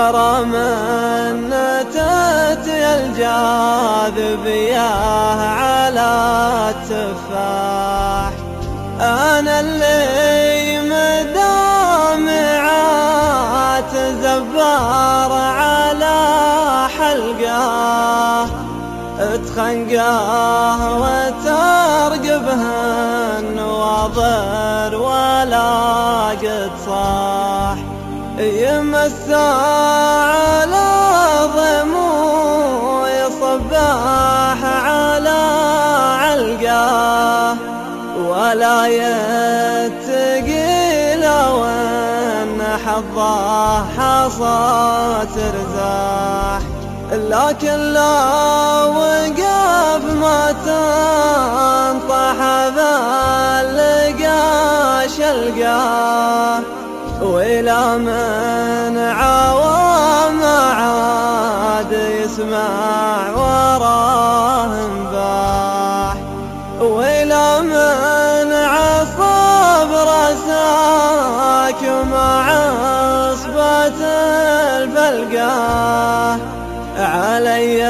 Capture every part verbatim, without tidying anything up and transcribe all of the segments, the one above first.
ترى من تأتي الجاذبية على التفاح، أنا اللي مدامعات زبار على حلقه، تخنقه وترقبهن واضر ولا قد صاح، يمسى على ضمو يصبح على علقه، ولا يتقي لو ان حظه حصى ترزاح، لكن لو وقف ما تنطح باللقى شلقاه، وإلى من عوى ما عاد يسمع وراه انباح، وإلى من عصب رساك مع عصبة الفلقاه، علي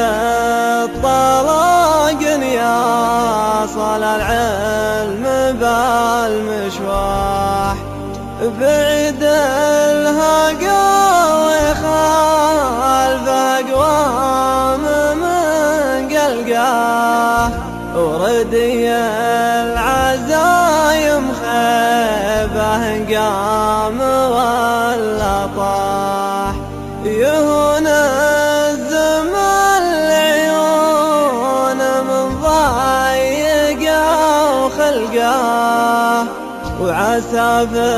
الطلاق يا صل العلم بالمشواح، بعيد الهقا خالف أقوام من قلقاه، وردي العزايم خيبه قام ولا طاح، يهون الزمن العيون من ضيقه وخلقه، وعسى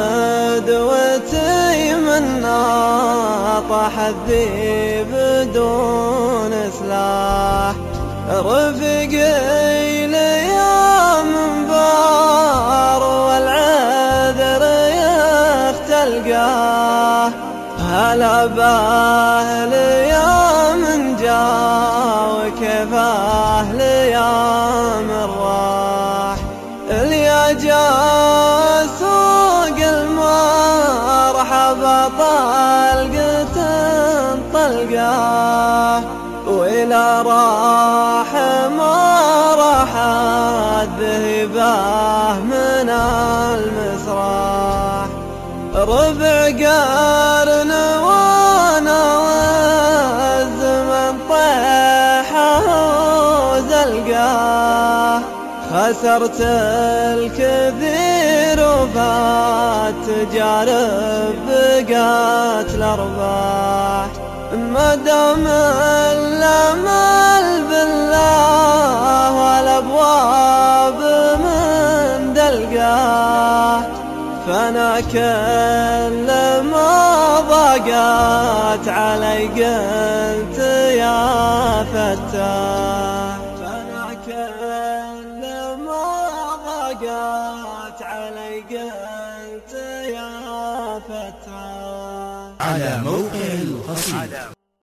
فدوتي من طاح الذيب بدون سلاح، رفقي لي منبار والعذر يختلقاه، هلا باهل يا من جا وكيفاه ليا من راح، اليا جا سوق المرحبا طلقة طلقاه، وإلى راح ما راحت ذهباه من المسرح، ربع قرن وانا والزمن طيحه وزلقاه، خسرت الكثير وفات تجارب بقات الأرباح، ما دام الأمل بالله والأبواب من دلقاه، فأنا كل ما ضاقت علي قلت يا فتاح، فأنا كل ما ضاقت علي قلت يا فتاح. على موقع القصيدة.